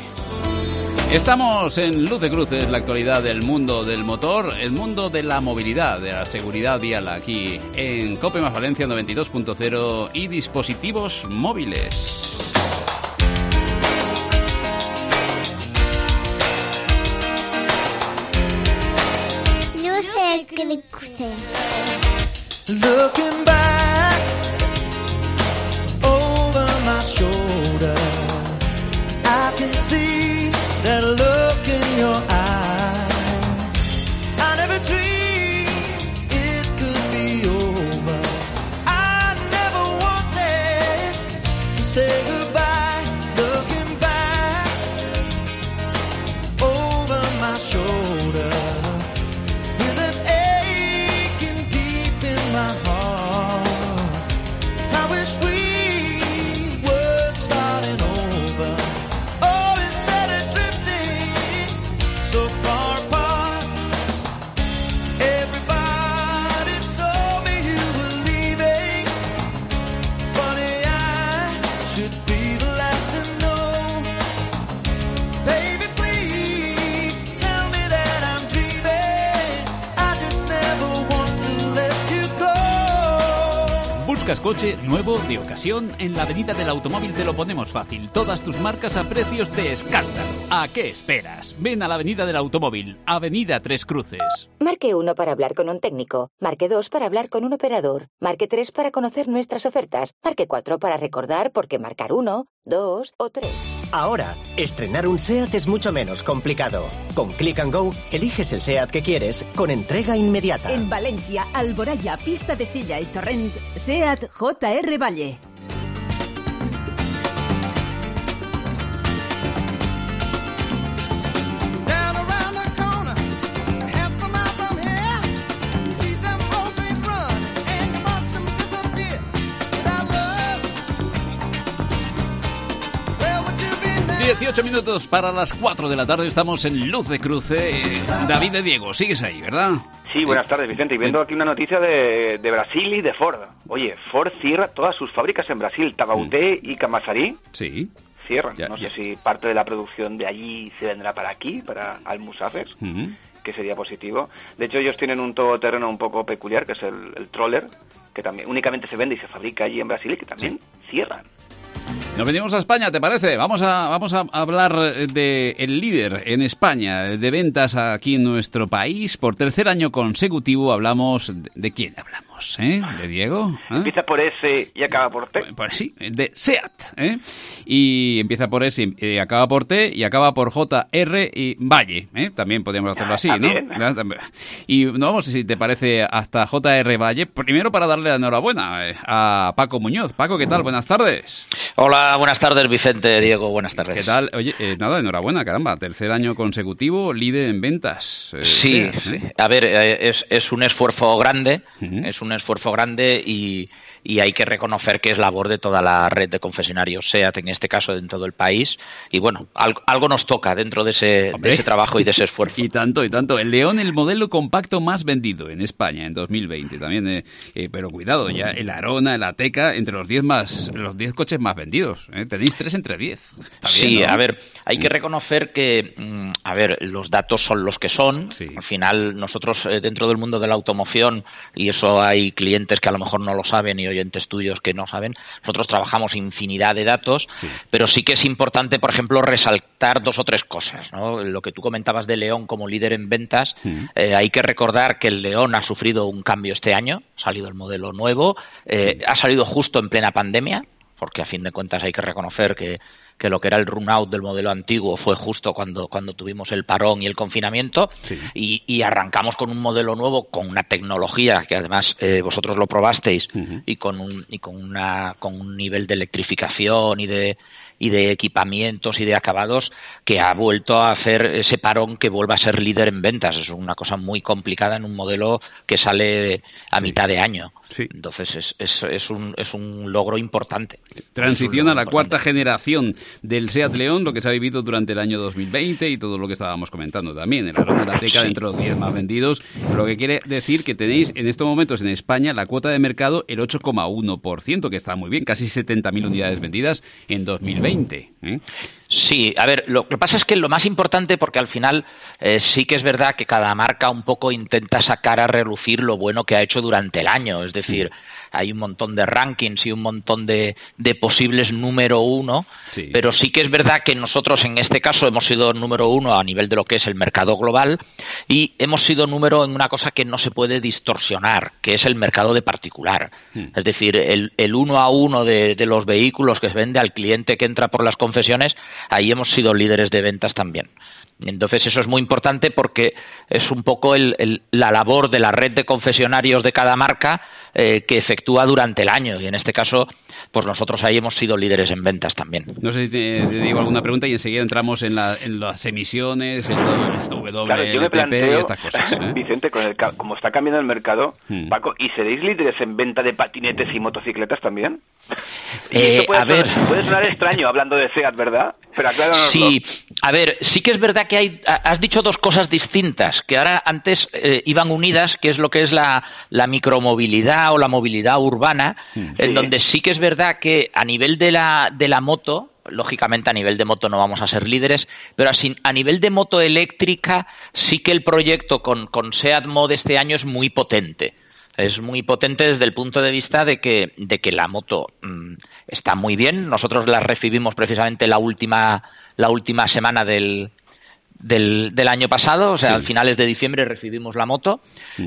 Estamos en Luz de Cruces, la actualidad del mundo del motor, el mundo de la movilidad, de la seguridad vial, aquí en COPE más Valencia 92.0 y dispositivos móviles. Looking back over my shoulder, I can see that look in your eye. I never dreamed it could be over. I never wanted to say goodbye. Looking back over my shoulder, with an aching deep in my heart. ¿Buscas coche nuevo, de ocasión? En la Avenida del Automóvil te lo ponemos fácil. Todas tus marcas a precios de escándalo. ¿A qué esperas? Ven a la Avenida del Automóvil, Avenida Tres Cruces. Marque 1 para hablar con un técnico. Marque 2 para hablar con un operador. Marque 3 para conocer nuestras ofertas. Marque 4 para recordar por qué marcar 1, 2 o 3. Ahora, estrenar un SEAT es mucho menos complicado. Con Click & Go, eliges el SEAT que quieres con entrega inmediata. En Valencia, Alboraya, Pista de Silla y Torrent, SEAT JR Valle. Bien, 18 minutos para las 4 de la tarde, estamos en Luz de Cruce. David de Diego, sigues ahí, ¿verdad? Sí, buenas tardes, Vicente. Y viendo aquí una noticia de Brasil y de Ford. Oye, Ford cierra todas sus fábricas en Brasil. Tabauté y Camaçari cierran. No sé si parte de la producción de allí se vendrá para aquí, para Almusafes, que sería positivo. De hecho, ellos tienen un todoterreno un poco peculiar, que es el Troller, que también únicamente se vende y se fabrica allí en Brasil y que también cierran. Nos venimos a España, ¿te parece? Vamos a hablar de el líder en España de ventas aquí en nuestro país. Por tercer año consecutivo hablamos... ¿De quién hablamos? ¿De Diego? Empieza por S y acaba por T. Pues sí, de SEAT. Y empieza por S y acaba por T y acaba por JR y Valle. También podríamos hacerlo así, ¿no? Y no vamos, si te parece, hasta JR Valle. Primero para darle la enhorabuena a Paco Muñoz. Paco, ¿qué tal? Buenas tardes. Hola, buenas tardes, Vicente, Diego, buenas tardes. ¿Qué tal? Oye, nada, enhorabuena, caramba, tercer año consecutivo, líder en ventas. Sí. A ver, es un esfuerzo grande, y hay que reconocer que es labor de toda la red de concesionarios SEAT, en este caso en todo el país, y bueno, algo nos toca dentro de ese trabajo y de ese esfuerzo. Y tanto. El León, el modelo compacto más vendido en España en 2020 también, pero cuidado, ya el Arona, el Ateca, entre los 10 coches más vendidos, tenéis 3 entre 10. Está bien, sí, ¿no? A ver, hay que reconocer que, los datos son los que son. Sí. Al final, nosotros dentro del mundo de la automoción, y eso hay clientes que a lo mejor no lo saben y oyentes tuyos que no saben, nosotros trabajamos infinidad de datos, pero sí que es importante, por ejemplo, resaltar 2 o 3 cosas, ¿no? Lo que tú comentabas de León como líder en ventas, hay que recordar que el León ha sufrido un cambio este año, ha salido el modelo nuevo, ha salido justo en plena pandemia, porque a fin de cuentas hay que reconocer que lo que era el run-out del modelo antiguo fue justo cuando tuvimos el parón y el confinamiento, y arrancamos con un modelo nuevo, con una tecnología que además vosotros lo probasteis, y con un nivel de electrificación y de equipamientos y de acabados que ha vuelto a hacer ese parón que vuelva a ser líder en ventas. Es una cosa muy complicada en un modelo que sale a mitad de año. Sí. Entonces es un logro importante. Transición a la cuarta generación del SEAT León, lo que se ha vivido durante el año 2020 y todo lo que estábamos comentando también. El Arona y la Ateca dentro de los 10 más vendidos, lo que quiere decir que tenéis en estos momentos en España la cuota de mercado el 8,1%, que está muy bien, casi 70.000 unidades vendidas en 2020. Sí, a ver, lo que pasa es que lo más importante, porque al final sí que es verdad que cada marca un poco intenta sacar a relucir lo bueno que ha hecho durante el año, es decir, hay un montón de rankings y un montón de posibles número 1, pero sí que es verdad que nosotros en este caso hemos sido número 1 a nivel de lo que es el mercado global, y hemos sido número en una cosa que no se puede distorsionar, que es el mercado de particular. Es decir, el 1 a 1 de los vehículos que se vende al cliente que entra por las concesiones, ahí hemos sido líderes de ventas también. Entonces eso es muy importante porque es un poco la labor de la red de concesionarios de cada marca que efectúa durante el año, y en este caso pues nosotros ahí hemos sido líderes en ventas también. No sé si te digo alguna pregunta y enseguida entramos en las emisiones, en WLTP y estas cosas. Vicente, como está cambiando el mercado, Paco, ¿y seréis líderes en venta de patinetes y motocicletas también? Esto puede sonar extraño hablando de SEAT, ¿verdad? Pero acláranoslo. Sí, a ver, sí que es verdad que has dicho 2 cosas distintas, que ahora antes iban unidas, que es lo que es la micromovilidad o la movilidad urbana, en donde sí que es verdad que a nivel de la moto, lógicamente a nivel de moto no vamos a ser líderes, pero a nivel de moto eléctrica sí que el proyecto con SEAT Mod este año es muy potente. Es muy potente desde el punto de vista de que la moto está muy bien. Nosotros la recibimos precisamente la última semana del año pasado, o sea, a finales de diciembre recibimos la moto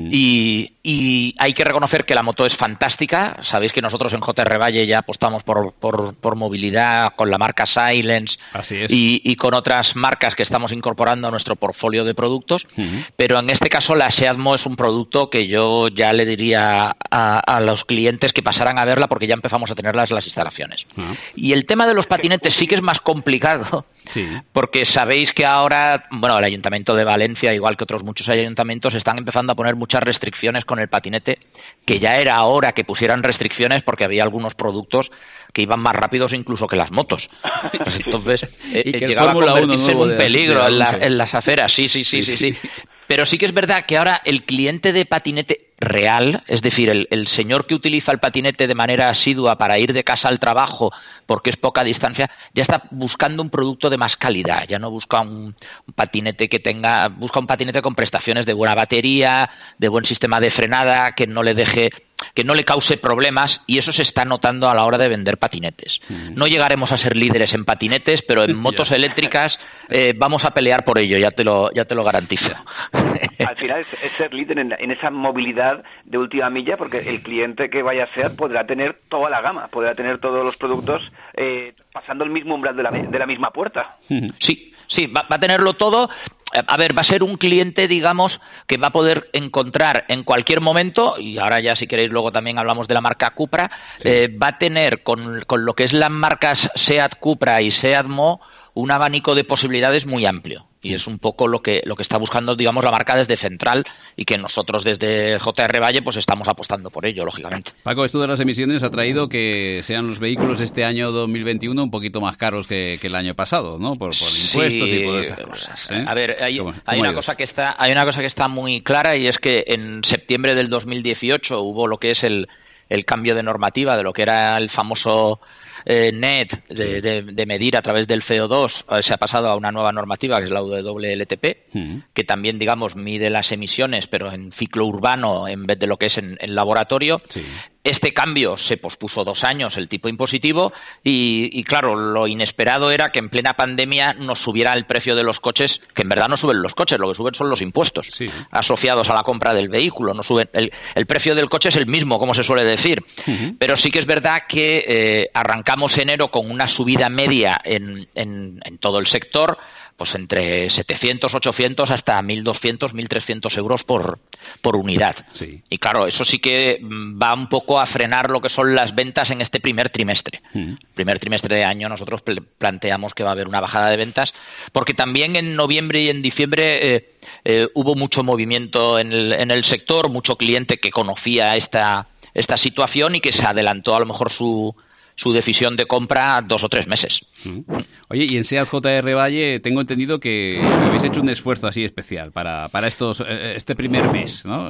y hay que reconocer que la moto es fantástica. Sabéis que nosotros en JR Valle ya apostamos por movilidad con la marca Silence. Así es. Y con otras marcas que estamos incorporando a nuestro portfolio de productos, pero en este caso la Seatmo es un producto que yo ya le diría a los clientes que pasaran a verla porque ya empezamos a tenerlas en las instalaciones. Y el tema de los patinetes sí que es más complicado. Sí. Porque sabéis que ahora, bueno, el Ayuntamiento de Valencia, igual que otros muchos ayuntamientos, están empezando a poner muchas restricciones con el patinete, que ya era hora que pusieran restricciones porque había algunos productos que iban más rápidos incluso que las motos. Pues entonces llegaba a convertirse en un peligro en las aceras. Sí. Pero sí que es verdad que ahora el cliente de patinete real, es decir, el señor que utiliza el patinete de manera asidua para ir de casa al trabajo porque es poca distancia, ya está buscando un producto de más calidad, ya no busca un patinete busca un patinete con prestaciones de buena batería, de buen sistema de frenada, que no le cause problemas, y eso se está notando a la hora de vender patinetes. No llegaremos a ser líderes en patinetes, pero en motos eléctricas vamos a pelear por ello, ya te lo garantizo. Al final es ser líder en esa movilidad de última milla, porque el cliente que vaya a ser podrá tener toda la gama, podrá tener todos los productos pasando el mismo umbral de la misma puerta. Sí, va a tenerlo todo. A ver, va a ser un cliente, digamos, que va a poder encontrar en cualquier momento, y ahora ya si queréis luego también hablamos de la marca Cupra, va a tener con lo que es las marcas Seat Cupra y Seat Mo un abanico de posibilidades muy amplio. Y es un poco lo que está buscando, digamos, la marca desde Central, y que nosotros desde JR Valle pues estamos apostando por ello, lógicamente. Paco, esto de las emisiones ha traído que sean los vehículos este año 2021 un poquito más caros que el año pasado, ¿no? Por impuestos y por estas cosas. A ver, hay una cosa que está muy clara, y es que en septiembre del 2018 hubo lo que es el cambio de normativa de lo que era el famoso NET de medir a través del CO2. Se ha pasado a una nueva normativa que es la WLTP, que también, digamos, mide las emisiones pero en ciclo urbano en vez de lo que es en laboratorio. Este cambio se pospuso 2 años, el tipo impositivo, y claro, lo inesperado era que en plena pandemia nos subiera el precio de los coches, que en verdad no suben los coches, lo que suben son los impuestos asociados a la compra del vehículo. No suben, el precio del coche es el mismo, como se suele decir, pero sí que es verdad que arrancamos enero con una subida media en todo el sector, pues entre 700, 800 hasta 1.200, 1.300 euros por unidad. Y claro, eso sí que va un poco a frenar lo que son las ventas en este primer trimestre. Primer trimestre de año nosotros planteamos que va a haber una bajada de ventas, porque también en noviembre y en diciembre hubo mucho movimiento en el sector, mucho cliente que conocía esta situación y que se adelantó a lo mejor su decisión de compra 2 o 3 meses. Oye, y en SEAT JR Valle tengo entendido que habéis hecho un esfuerzo así especial para este primer mes, ¿no?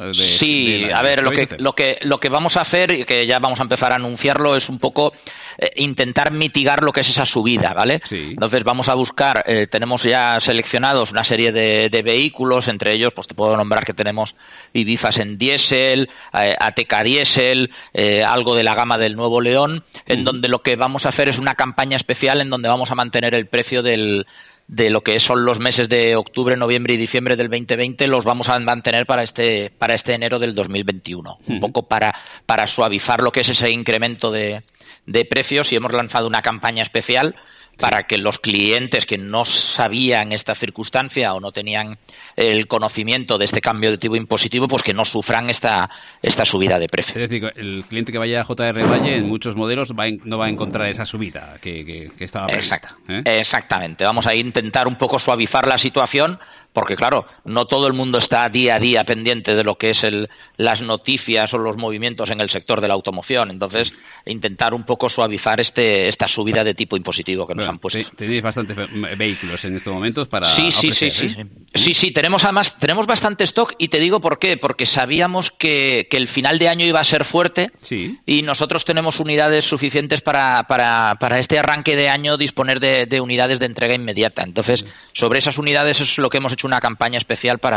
A ver, lo que vamos a hacer, y que ya vamos a empezar a anunciarlo, es un poco intentar mitigar lo que es esa subida, ¿vale? Entonces vamos a buscar, tenemos ya seleccionados una serie de vehículos, entre ellos pues te puedo nombrar que tenemos Ibizas en diésel, Ateca diésel, algo de la gama del Nuevo León, en donde lo que vamos a hacer es una campaña especial en donde vamos a mantener el precio de lo que son los meses de octubre, noviembre y diciembre del 2020, los vamos a mantener para este enero del 2021, un poco para suavizar lo que es ese incremento de precios, y hemos lanzado una campaña especial para que los clientes que no sabían esta circunstancia o no tenían el conocimiento de este cambio de tipo impositivo, pues que no sufran esta subida de precio. Es decir, el cliente que vaya a JR Valle en muchos modelos no va a encontrar esa subida que estaba prevista. Exactamente. Vamos a intentar un poco suavizar la situación, porque claro, no todo el mundo está día a día pendiente de lo que es las noticias o los movimientos en el sector de la automoción. Entonces, intentar un poco suavizar esta subida de tipo impositivo que nos han puesto. Tenéis bastantes vehículos en estos momentos para ofrecer. Sí, tenemos bastante stock, y te digo por qué, porque sabíamos que el final de año iba a ser fuerte, y nosotros tenemos unidades suficientes para este arranque de año disponer de unidades de entrega inmediata. Entonces, sobre esas unidades es lo que hemos hecho una campaña especial para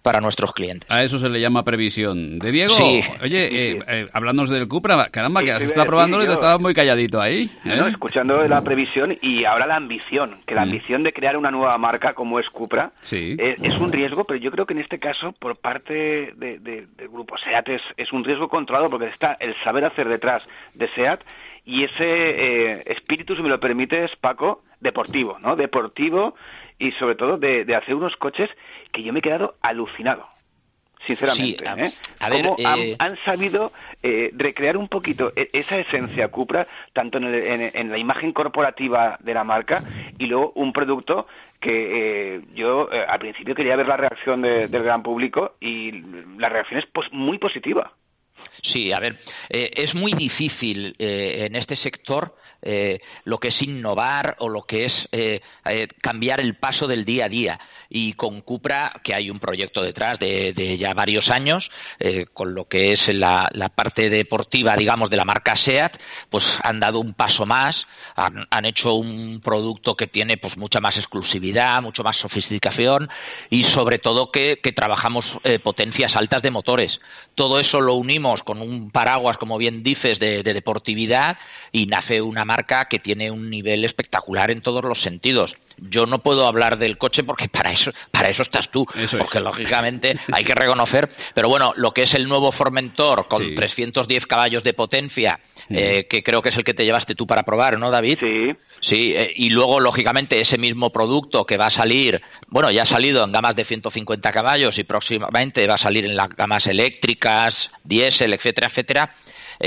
para nuestros clientes. A eso se le llama previsión. De Diego, Sí. oye, háblanos del Cupra, caramba, que has estado probándolo y te estabas muy calladito ahí. No, escuchando la previsión y ahora la ambición, que la ambición de crear una nueva marca como es Cupra es un riesgo, pero yo creo que en este caso por parte del grupo SEAT es un riesgo controlado porque está el saber hacer detrás de SEAT y ese espíritu, si me lo permites, Paco, deportivo, ¿no? Deportivo y sobre todo de hacer unos coches que yo me he quedado alucinado, sinceramente. Sí, a ver, cómo han sabido recrear un poquito esa esencia Cupra, tanto en la imagen corporativa de la marca y luego un producto que yo al principio quería ver la reacción del gran público y la reacción es muy positiva. Sí, a ver, es muy difícil en este sector lo que es innovar o lo que es cambiar el paso del día a día. Y con Cupra, que hay un proyecto detrás de ya varios años, con lo que es la parte deportiva, digamos, de la marca SEAT, pues han dado un paso más, han hecho un producto que tiene pues mucha más exclusividad, mucho más sofisticación y sobre todo que trabajamos potencias altas de motores. Todo eso lo unimos con un paraguas, como bien dices, de deportividad y nace una marca que tiene un nivel espectacular en todos los sentidos. Yo no puedo hablar del coche porque para eso estás tú, porque lógicamente hay que reconocer, pero bueno, lo que es el nuevo Formentor con 310 caballos de potencia, que creo que es el que te llevaste tú para probar, ¿no, David? Sí, y luego, lógicamente, ese mismo producto que va a salir, bueno, ya ha salido en gamas de 150 caballos y próximamente va a salir en las gamas eléctricas, diésel, etcétera, etcétera,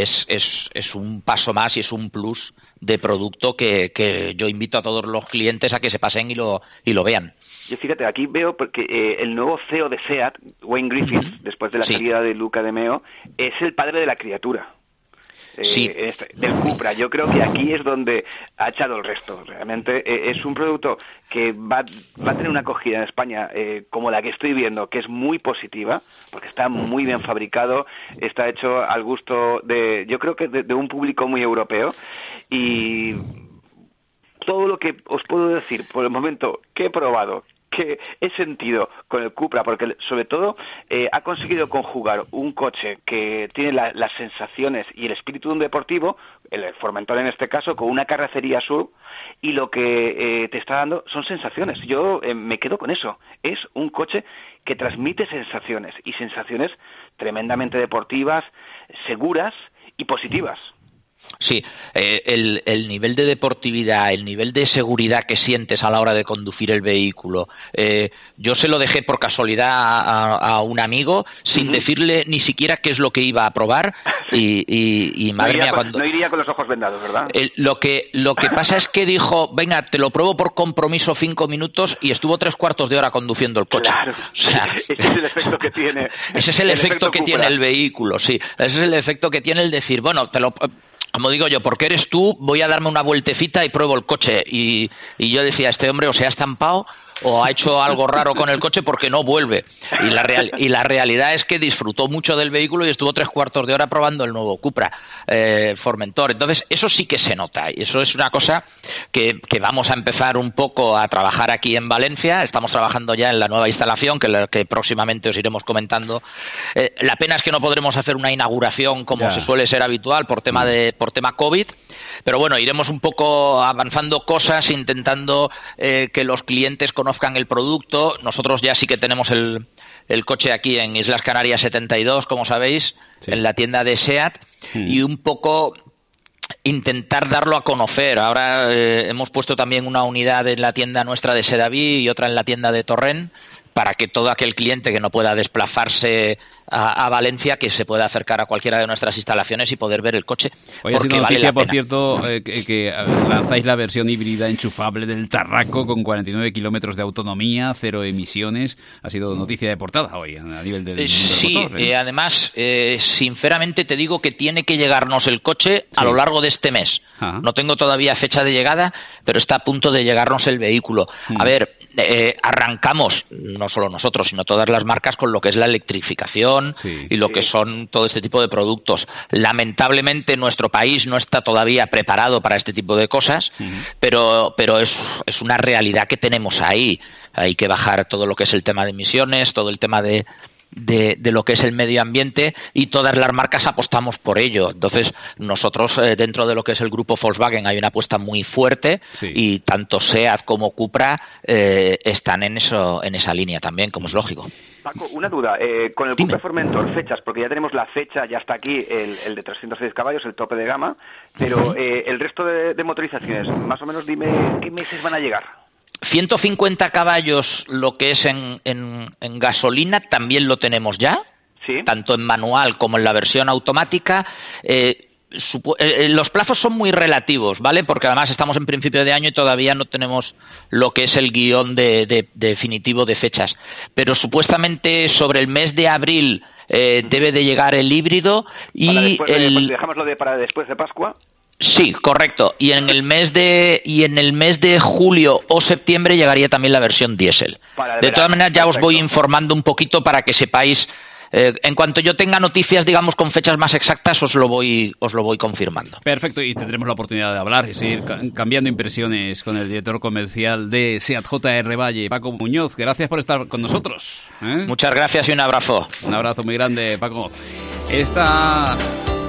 es un paso más y es un plus de producto que yo invito a todos los clientes a que se pasen y lo vean. Yo fíjate, aquí veo porque el nuevo CEO de SEAT, Wayne Griffiths, después de la salida de Luca de Meo, es el padre de la criatura. Del Cupra. Yo creo que aquí es donde ha echado el resto. Realmente es un producto que va a tener una acogida en España como la que estoy viendo, que es muy positiva, porque está muy bien fabricado, está hecho al gusto yo creo que de un público muy europeo, y todo lo que os puedo decir por el momento que he probado, que he sentido con el Cupra, porque sobre todo ha conseguido conjugar un coche que tiene las sensaciones y el espíritu de un deportivo, el Formentor en este caso, con una carrocería SUV, y lo que te está dando son sensaciones. Yo me quedo con eso. Es un coche que transmite sensaciones, y sensaciones tremendamente deportivas, seguras y positivas. Sí, el nivel de deportividad, el nivel de seguridad que sientes a la hora de conducir el vehículo. Yo se lo dejé por casualidad a un amigo sin decirle ni siquiera qué es lo que iba a probar y madre mía, no iría con los ojos vendados, ¿verdad? Lo que pasa es que dijo, venga, te lo pruebo por compromiso 5 minutos y estuvo 3/4 de hora conduciendo el coche. Claro, o sea, ese es el efecto que tiene. Ese es el efecto que tiene el vehículo, sí. Ese es el efecto que tiene el decir, bueno, como digo yo, porque eres tú, voy a darme una vueltecita y pruebo el coche. Y yo decía, este hombre o se ha estampado o ha hecho algo raro con el coche porque no vuelve. Y la realidad es que disfrutó mucho del vehículo y estuvo 3/4 de hora probando el nuevo Cupra Formentor. Entonces, eso sí que se nota. Y eso es una cosa que vamos a empezar un poco a trabajar aquí en Valencia. Estamos trabajando ya en la nueva instalación que próximamente os iremos comentando. La pena es que no podremos hacer una inauguración como se suele ser habitual por tema COVID. Pero bueno, iremos un poco avanzando cosas, intentando que los clientes conozcan el producto. Nosotros ya sí que tenemos el coche aquí en Islas Canarias 72, como sabéis, en la tienda de SEAT, y un poco intentar darlo a conocer. Ahora hemos puesto también una unidad en la tienda nuestra de Sedaví y otra en la tienda de Torrent, para que todo aquel cliente que no pueda desplazarse a Valencia, que se pueda acercar a cualquiera de nuestras instalaciones y poder ver el coche. Hoy ha sido noticia, por cierto, que lanzáis la versión híbrida enchufable del Tarraco con 49 kilómetros de autonomía, 0 emisiones. Ha sido noticia de portada hoy a nivel del motor. Sí, además, sinceramente te digo que tiene que llegarnos el coche a lo largo de este mes. No tengo todavía fecha de llegada, pero está a punto de llegarnos el vehículo. A ver, arrancamos, no solo nosotros, sino todas las marcas, con lo que es la electrificación y lo que son todo este tipo de productos. Lamentablemente nuestro país no está todavía preparado para este tipo de cosas, pero es una realidad que tenemos ahí. hay que bajar todo lo que es el tema de emisiones, todo el tema de lo que es el medio ambiente, y todas las marcas apostamos por ello. Entonces nosotros dentro de lo que es el grupo Volkswagen hay una apuesta muy fuerte, y tanto SEAT como Cupra están en esa línea también, como es lógico. Paco, una duda, con el Cupra Formentor, fechas, porque ya tenemos la fecha, ya está aquí el de 306 caballos, el tope de gama, pero el resto de motorizaciones, más o menos dime qué meses van a llegar. 150 caballos, lo que es en gasolina, también lo tenemos ya, tanto en manual como en la versión automática. Los plazos son muy relativos, ¿vale? Porque además estamos en principio de año y todavía no tenemos lo que es el guión definitivo de fechas. Pero supuestamente sobre el mes de abril debe de llegar el híbrido y dejámoslo para después de Pascua. Sí, correcto. Y en el mes de julio o septiembre llegaría también la versión diésel. De todas maneras, ya os voy informando un poquito para que sepáis. En cuanto yo tenga noticias, digamos, con fechas más exactas, os lo voy confirmando. Perfecto, y tendremos la oportunidad de hablar y seguir cambiando impresiones con el director comercial de SEAT JR Valle, Paco Muñoz. Gracias por estar con nosotros. Muchas gracias y un abrazo. Un abrazo muy grande, Paco. Esta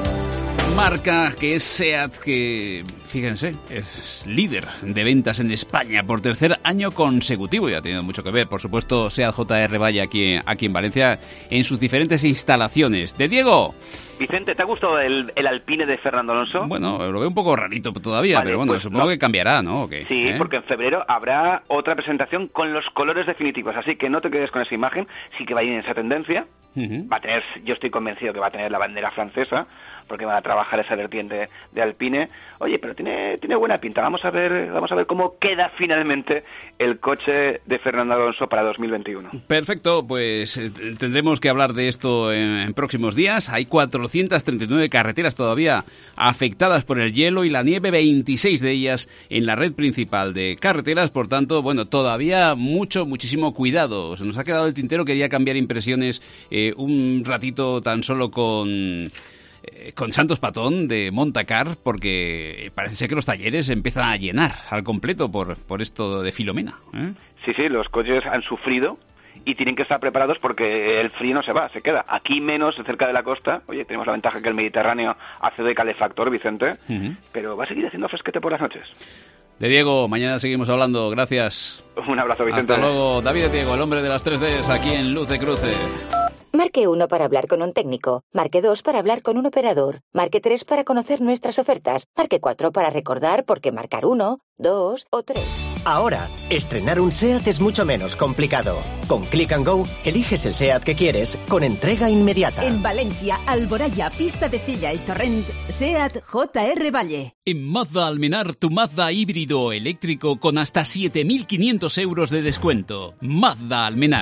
marca que es SEAT, que fíjense, es líder de ventas en España por tercer año consecutivo y ha tenido mucho que ver, por supuesto, SEAT JR Valle aquí en Valencia en sus diferentes instalaciones. De Diego. Vicente, ¿te ha gustado el Alpine de Fernando Alonso? Bueno, lo veo un poco rarito todavía, pero bueno, pues supongo que cambiará, ¿no? ¿O qué? Sí, porque en febrero habrá otra presentación con los colores definitivos, así que no te quedes con esa imagen, sí que va a ir en esa tendencia. Va a tener, yo estoy convencido que va a tener la bandera francesa, porque van a trabajar esa vertiente de Alpine. Oye, pero tiene buena pinta. Vamos a ver cómo queda finalmente el coche de Fernando Alonso para 2021. Perfecto, pues tendremos que hablar de esto en próximos días. Hay 439 carreteras todavía afectadas por el hielo y la nieve, 26 de ellas en la red principal de carreteras. Por tanto, bueno, todavía muchísimo cuidado. Se nos ha quedado el tintero. Quería cambiar impresiones un ratito tan solo con Santos Patón de Montacar, porque parece ser que los talleres empiezan a llenar al completo por esto de Filomena. Sí, los coches han sufrido y tienen que estar preparados porque el frío no se va, se queda. Aquí menos, cerca de la costa. Oye, tenemos la ventaja que el Mediterráneo hace de calefactor, Vicente, pero va a seguir haciendo fresquete por las noches. De Diego, mañana seguimos hablando. Gracias. Un abrazo, Vicente. Hasta luego. David de Diego, el hombre de las 3Ds, aquí en Luz de Cruce. Marque 1 para hablar con un técnico. Marque 2 para hablar con un operador. Marque 3 para conocer nuestras ofertas. Marque 4 para recordar por qué marcar 1, 2 o 3. Ahora, estrenar un SEAT es mucho menos complicado. Con Click & Go, eliges el SEAT que quieres con entrega inmediata. En Valencia, Alboraya, Pista de Silla y Torrent, SEAT JR Valle. En Mazda Almenar, tu Mazda híbrido eléctrico con hasta 7.500 euros de descuento. Mazda Almenar.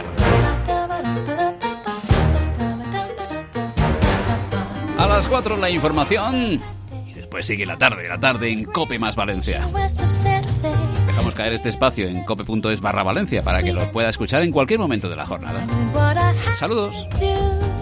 A las 4 la información y después sigue la tarde en COPE más Valencia. Dejamos caer este espacio en cope.es/Valencia para que lo pueda escuchar en cualquier momento de la jornada. Saludos.